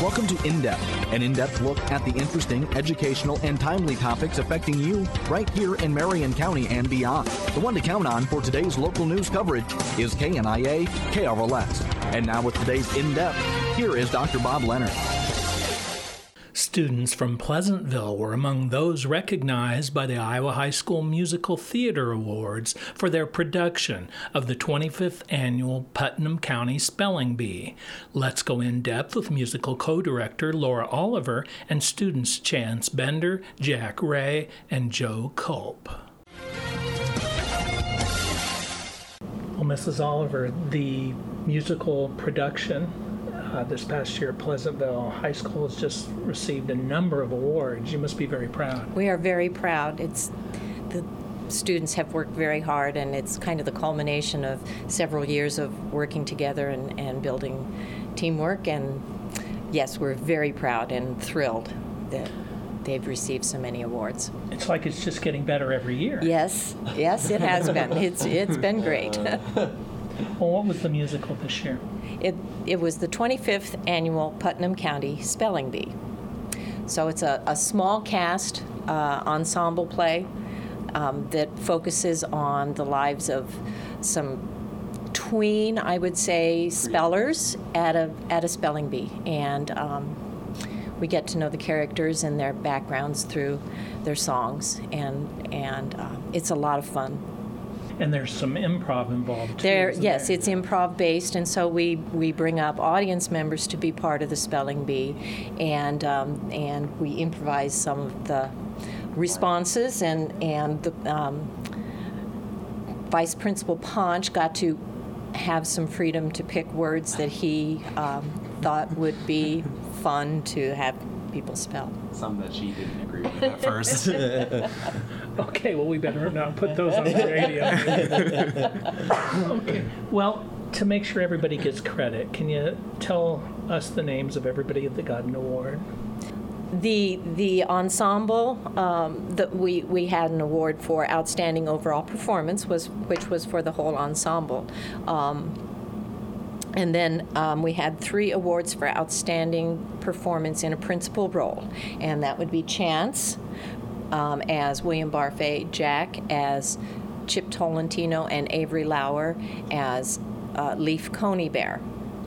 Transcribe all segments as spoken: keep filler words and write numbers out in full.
Welcome to In Depth, an in-depth look at the interesting, educational, and timely topics affecting you right here in Marion County and beyond. The one to count on for today's local news coverage is K N I A K R L S. And now with today's In Depth, here is Doctor Bob Leonard. Students from Pleasantville were among those recognized by the Iowa High School Musical Theater Awards for their production of the twenty-fifth Annual Putnam County Spelling Bee. Let's go in depth with musical co-director Laura Oliver and students Chance Bender, Jack Ray, and Joe Culp. Well, Missus Oliver, the musical production Uh, this past year, Pleasantville High School has just received a number of awards. You must be very proud. We are very proud. It's the students have worked very hard, and it's kind of the culmination of several years of working together and, and building teamwork. And yes, we're very proud and thrilled that they've received so many awards. It's like it's just getting better every year. Yes, yes, it has been. It's it's been great. Well, what was the musical this year? It it was the twenty-fifth Annual Putnam County Spelling Bee. So it's a, a small cast uh, ensemble play um, that focuses on the lives of some tween, I would say, spellers at a at a spelling bee, and um, we get to know the characters and their backgrounds through their songs, and and uh, it's a lot of fun. And there's some improv involved too. There, isn't yes, there? it's improv based, and so we, we bring up audience members to be part of the spelling bee, and um, and we improvise some of the responses, and and the um, Vice Principal Ponch got to have some freedom to pick words that he um, thought would be fun to have people spell. Some that she didn't agree with at first. Okay, well, we better not put those on the radio. Okay, well, to make sure everybody gets credit, can you tell us the names of everybody that got an award? The the ensemble um, that we, we had an award for outstanding overall performance, was which was for the whole ensemble. Um, And then um, we had three awards for outstanding performance in a principal role, and that would be Chance um, as William Barfay, Jack as Chip Tolentino, and Avery Lauer as uh, Leaf Coneybear.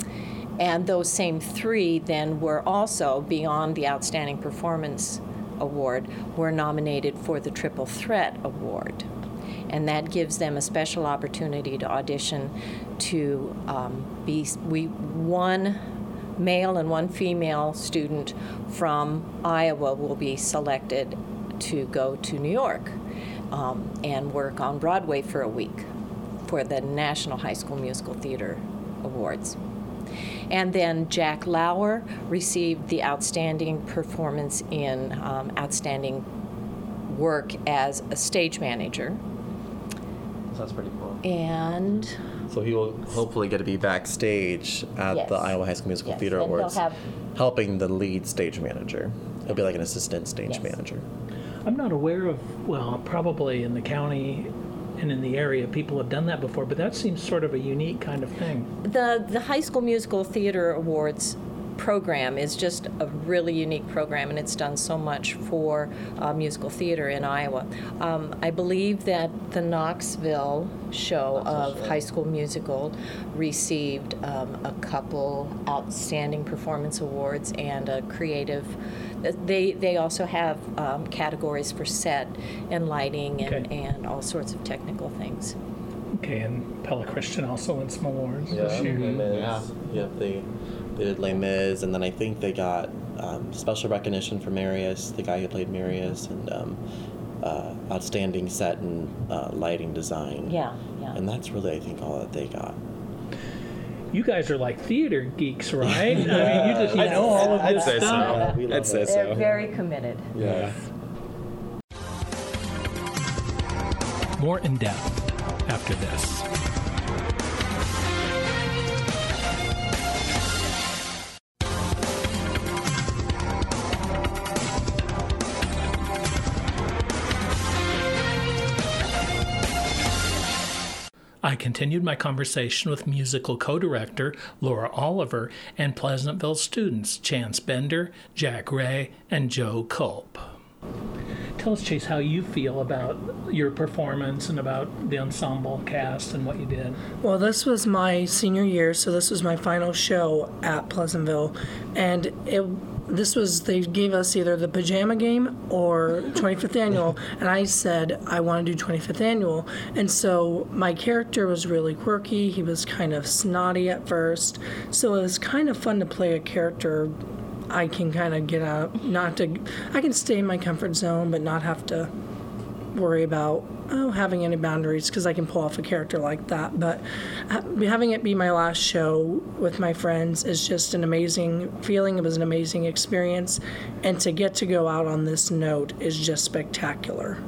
And those same three then were also, beyond the Outstanding Performance Award, were nominated for the Triple Threat Award. And that gives them a special opportunity to audition to um, be we one male and one female student from Iowa will be selected to go to New York um, and work on Broadway for a week for the National High School Musical Theater Awards. And then Jack Lauer received the outstanding performance in um, outstanding work as a stage manager. That's pretty cool. And so he will hopefully get to be backstage at yes. the Iowa High School Musical yes. Theater and Awards, have, helping the lead stage manager. It'll be like an assistant stage yes. manager. I'm not aware of, well, probably in the county and in the area, people have done that before, but that seems sort of a unique kind of thing. The, the High School Musical Theater Awards program is just a really unique program, and it's done so much for uh, musical theater in Iowa. Um, I believe that the Knoxville show of High School Musical received um, a couple outstanding performance awards and a creative. They they also have um, categories for set and lighting and, Okay. and all sorts of technical things. Okay, and Pella Christian also won some awards Yeah, this year. Les Mis. Yeah. Yep, they, they did Les Mis, and then I think they got um, special recognition for Marius, the guy who played Marius, and um, uh, outstanding set and uh, lighting design. Yeah, yeah. And that's really, I think, all that they got. You guys are like theater geeks, right? I mean, you just you know all of I'd this say stuff. so. I'd say They're so. very committed. Yeah. More in depth after this. I continued my conversation with musical co-director Laura Oliver and Pleasantville students Chance Bender, Jack Ray, and Joe Culp. Tell us, Chase, how you feel about your performance and about the ensemble cast and what you did. Well, this was my senior year, so this was my final show at Pleasantville, and it this was, they gave us either the pajama game or twenty-fifth annual, and I said I want to do twenty-fifth annual. And so my character was really quirky. He was kind of snotty at first, so it was kind of fun to play a character I can kind of get out, not to, I can stay in my comfort zone, but not have to worry about oh, having any boundaries, because I can pull off a character like that. But having it be my last show with my friends is just an amazing feeling. It was an amazing experience. And to get to go out on this note is just spectacular.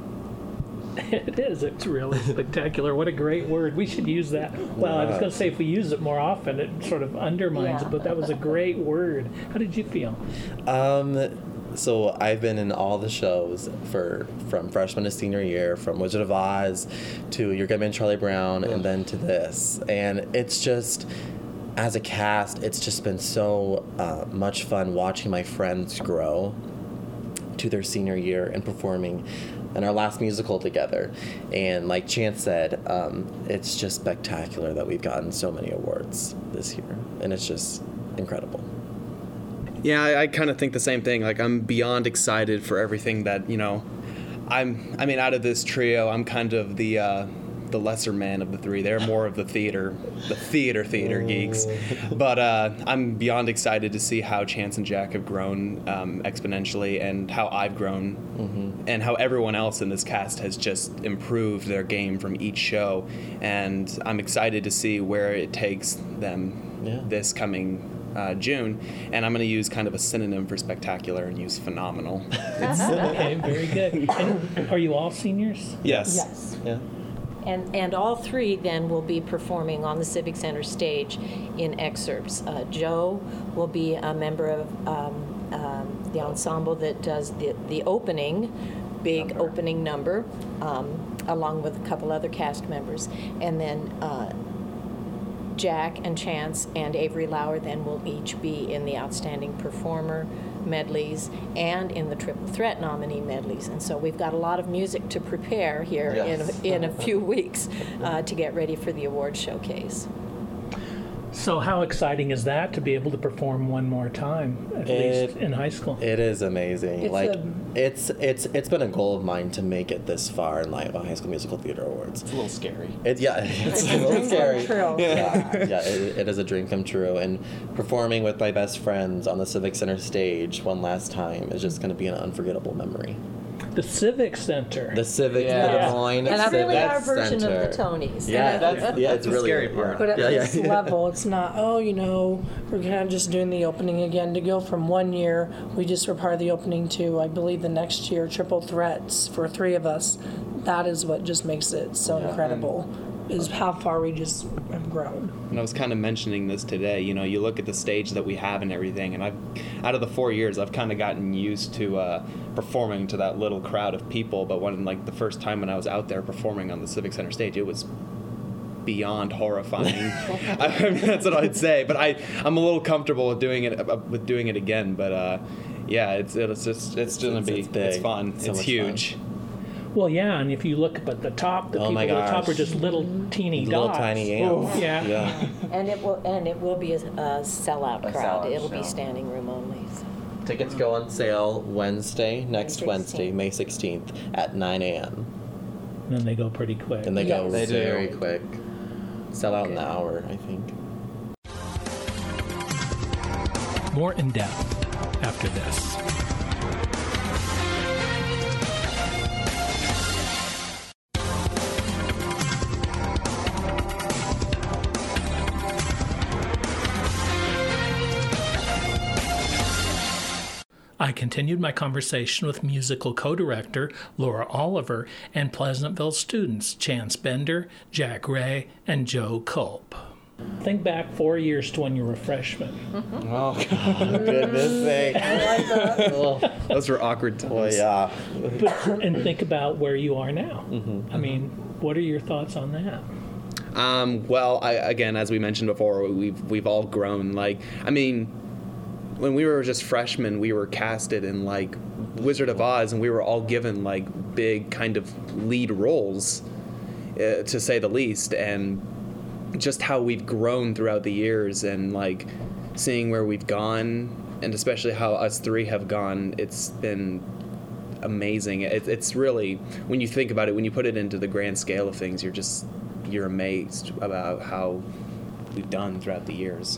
It is. It's really spectacular. What a great word. We should use that. Well, I was going to say if we use it more often, it sort of undermines Yeah. it, but that was a great word. How did you feel? Um, so I've been in all the shows for from freshman to senior year, from Wizard of Oz to Your Good Man Charlie Brown, and then to this. And it's just, as a cast, it's just been so uh, much fun watching my friends grow to their senior year and performing in our last musical together. And like Chance said, um, it's just spectacular that we've gotten so many awards this year. And it's just incredible. Yeah, I, I kind of think the same thing. Like, I'm beyond excited for everything that, you know, I'm, I mean, out of this trio, I'm kind of the, uh, the lesser man of the three. They're more of the theater, the theater, theater geeks. But uh, I'm beyond excited to see how Chance and Jack have grown um, exponentially, and how I've grown, mm-hmm. and how everyone else in this cast has just improved their game from each show. And I'm excited to see where it takes them Yeah. this coming Uh, June, and I'm going to use kind of a synonym for spectacular and use phenomenal. Okay, very good. And are you all seniors? Yes. Yes. Yeah. And, and all three then will be performing on the Civic Center stage in excerpts. Uh, Joe will be a member of um, um, the ensemble that does the, the opening, big number. opening number, um, along with a couple other cast members. And then uh, Jack and Chance and Avery Lauer then will each be in the Outstanding Performer medleys and in the Triple Threat nominee medleys. And so we've got a lot of music to prepare here Yes. in, in a few weeks uh, to get ready for the award showcase. So how exciting is that to be able to perform one more time, at It- least in high school? It is amazing. It's like a- it's it's it's been a goal of mine to make it this far in like the High School Musical Theater Awards. It's a little scary. It yeah, it's a little scary. Yeah, yeah, it, it is a dream come true. And performing with my best friends on the Civic Center stage one last time is just going to be an unforgettable memory. The Civic Center. The Civic Yeah. Des Moines And Civic really our version Center. of the Tonys. Yeah, That's- that's, yeah, it's that's the really scary part. But at yeah, this yeah. level, it's not, oh, you know, we're kind of just doing the opening again. To go from one year, we just were part of the opening to, I believe, the next year, Triple Threats for three of us. That is what just makes it so incredible, is how far we just have grown. And I was kind of mentioning this today. You know, you look at the stage that we have and everything, and I've, out of the four years, I've kind of gotten used to uh, performing to that little crowd of people. But when, like, the first time when I was out there performing on the Civic Center stage, it was beyond horrifying. I mean, that's what I'd say. But I, I'm a little comfortable with doing it, uh, with doing it again. But uh, yeah, it's it's just it's gonna It's- be it's big. it's fun. So it's much huge. Well, yeah, and if you look up at the top, the Oh people my at the top gosh. are just little teeny Little dots. tiny ants. Yeah. Yeah. And it will and it will be a, a sellout A crowd. sellout It'll be show. standing room only. So. Tickets go on sale Wednesday, next May Wednesday, sixteenth. May sixteenth at nine a.m. And then they go pretty quick. And they go Yes. They do. very quick. Sell out in Okay. an hour, I think. More in depth after this. I continued my conversation with musical co-director Laura Oliver and Pleasantville students Chance Bender, Jack Ray, and Joe Culp. Think back four years to when you were a freshman. Oh, goodness sake. Oh, Those were awkward times. well, yeah. But, and think about where you are now. I mean, what are your thoughts on that? Um, well, I, again, as we mentioned before, we've we've all grown. Like, I mean, when we were just freshmen, we were casted in like Wizard of Oz, and we were all given like big kind of lead roles, uh, to say the least. And just how we've grown throughout the years, and like seeing where we've gone, and especially how us three have gone, it's been amazing. It, it's really, when you think about it, when you put it into the grand scale of things, you're just you're amazed about how we've done throughout the years.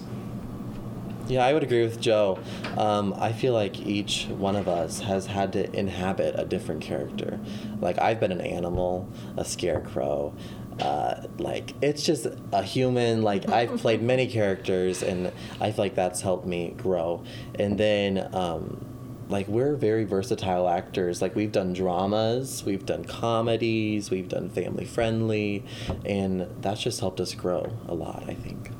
Yeah, I would agree with Joe. Um, I feel like each one of us has had to inhabit a different character. Like, I've been an animal, a scarecrow. Uh, like, it's just a human. Like, I've played many characters, and I feel like that's helped me grow. And then, um, like, we're very versatile actors. Like, we've done dramas, we've done comedies, we've done family friendly, and that's just helped us grow a lot, I think.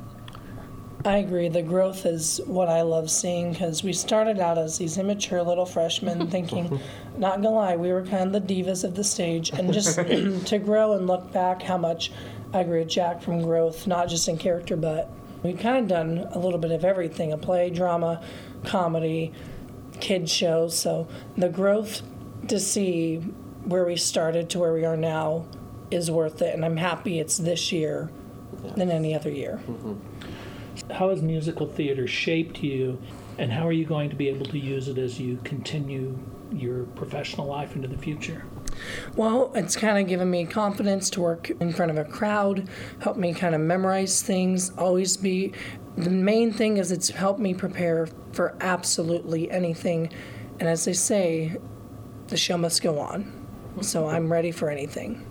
I agree. The growth is what I love seeing, because we started out as these immature little freshmen thinking, not gonna lie, we were kind of the divas of the stage, and just to grow and look back how much, I agree with Jack, from growth, not just in character, but we've kind of done a little bit of everything, a play, drama, comedy, kids shows. So the growth to see where we started to where we are now is worth it, and I'm happy it's this year Yeah. than any other year. Mm-hmm. How has musical theater shaped you, and how are you going to be able to use it as you continue your professional life into the future? Well, it's kind of given me confidence to work in front of a crowd, helped me kind of memorize things, always be, the main thing is it's helped me prepare for absolutely anything. And as they say, the show must go on. So I'm ready for anything.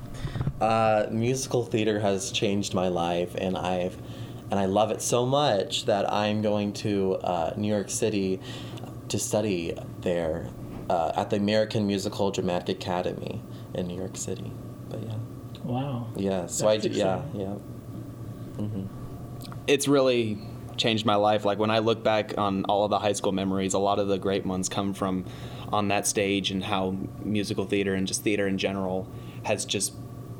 Uh, musical theater has changed my life, and I've and I love it so much that I'm going to uh, New York City to study there uh, at the American Musical Dramatic Academy in New York City. But yeah. Wow. Yeah. So That's I do. Yeah. exciting. Yeah. Mm-hmm. It's really changed my life. Like, when I look back on all of the high school memories, a lot of the great ones come from on that stage, and how musical theater and just theater in general has just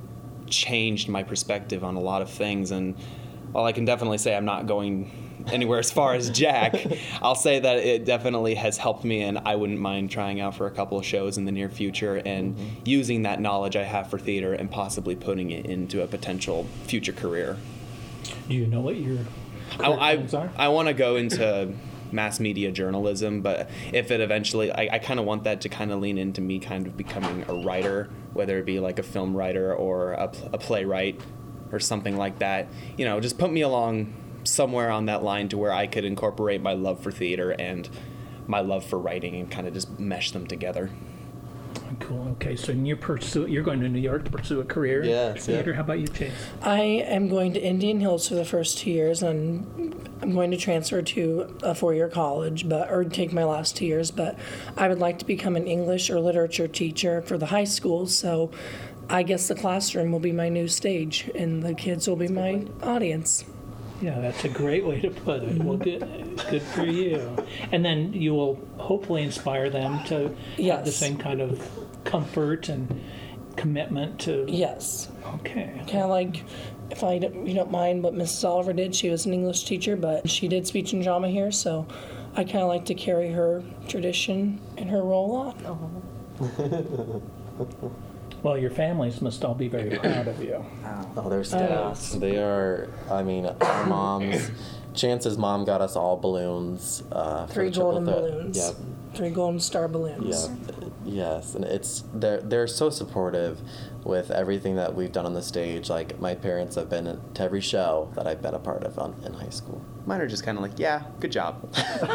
changed my perspective on a lot of things. And while I can definitely say I'm not going anywhere as far as Jack, I'll say that it definitely has helped me, and I wouldn't mind trying out for a couple of shows in the near future, and mm-hmm. using that knowledge I have for theater and possibly putting it into a potential future career. Do you know what your I, I, plans are? I want to go into mass media journalism, but if it eventually, I, I kind of want that to kind of lean into me kind of becoming a writer, whether it be like a film writer or a, a playwright or something like that. You know, just put me along somewhere on that line to where I could incorporate my love for theater and my love for writing and kind of just mesh them together. Cool. Okay, so in your pursuit, you're going to New York to pursue a career Yes, in theater. yeah. How about you, Chase? I am going to Indian Hills for the first two years, and I'm going to transfer to a four-year college, but or take my last two years. But I would like to become an English or literature teacher for the high school. So I guess the classroom will be my new stage, and the kids will be my audience. Yeah, that's a great way to put it. Well, good, good for you. And then you will hopefully inspire them to have the Yes. same kind of comfort and commitment to. Yes. Okay. Kind of like, if I don't, you don't mind what Missus Oliver did, she was an English teacher, but she did speech and drama here, so I kind of like to carry her tradition and her role on. Oh. Well, your families must all be very proud of you. Oh, they're staffs. They are. I mean, our moms. Chance's mom got us all balloons. Uh, for Three the triple golden threat. balloons. Yep. Three golden star balloons. Yeah, yes, and it's they're they're so supportive with everything that we've done on the stage. Like, my parents have been to every show that I've been a part of on, in high school. Mine are just kind of like, yeah, good job.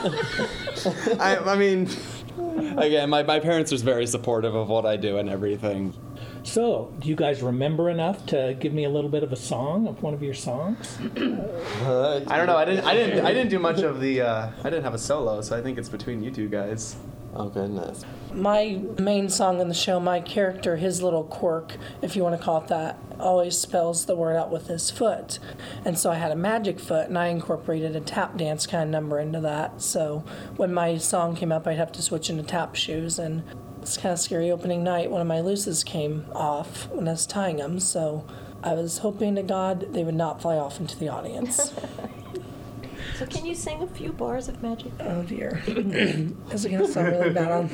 I, I mean, again, my, my parents are very supportive of what I do and everything. So, do you guys remember enough to give me a little bit of a song of one of your songs? I don't know. I didn't. I didn't. I didn't do much of the. Uh, I didn't have a solo, so I think it's between you two guys. Oh goodness. My main song in the show, my character, his little quirk, if you want to call it that, always spells the word out with his foot. And so I had a magic foot, and I incorporated a tap dance kind of number into that. So when my song came up, I'd have to switch into tap shoes. And it's kind of scary opening night. One of my looses came off when I was tying them. So I was hoping to God they would not fly off into the audience. So can you sing a few bars of Magic? Oh dear. Is it going to sound really bad on?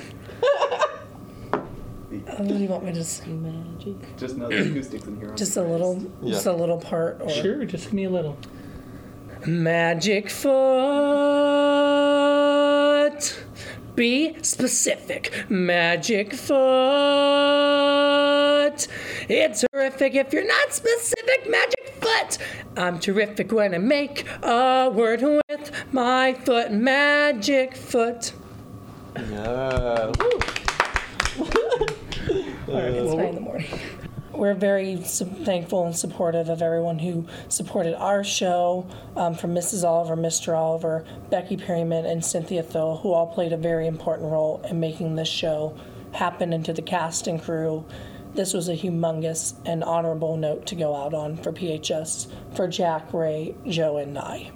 What do you want me to sing? Magic. Just know the acoustics in here. Just a little, Yeah. just a little part. Or Sure, just give me a little. Magic foot. Be specific. Magic foot. It's terrific if you're not specific. Magic foot. I'm terrific when I make a word with my foot. Magic foot. Yeah. All right, it's nine in the morning. We're very su- thankful and supportive of everyone who supported our show, um, from Missus Oliver, Mister Oliver, Becky Perryman, and Cynthia Thill, who all played a very important role in making this show happen, and to the cast and crew. This was a humongous and honorable note to go out on for P H S, for Jack, Ray, Joe, and I.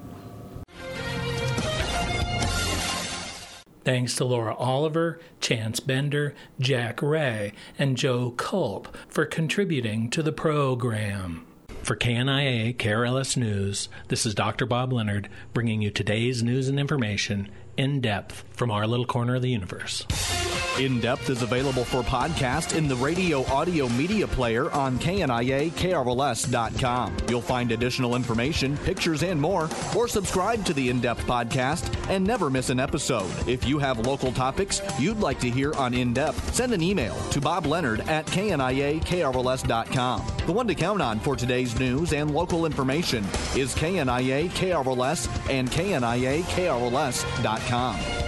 Thanks to Laura Oliver, Chance Bender, Jack Ray, and Joe Culp for contributing to the program. For K N I A K R L S News, this is Doctor Bob Leonard bringing you today's news and information in depth from our little corner of the universe. In Depth is available for podcast in the radio audio media player on K N I A K R L S dot com. You'll find additional information, pictures, and more, or subscribe to the In Depth podcast and never miss an episode. If you have local topics you'd like to hear on In Depth, send an email to Bob Leonard at K N I A K R L S dot com. The one to count on for today's news and local information is K N I A K R L S and K N I A K R L S dot com.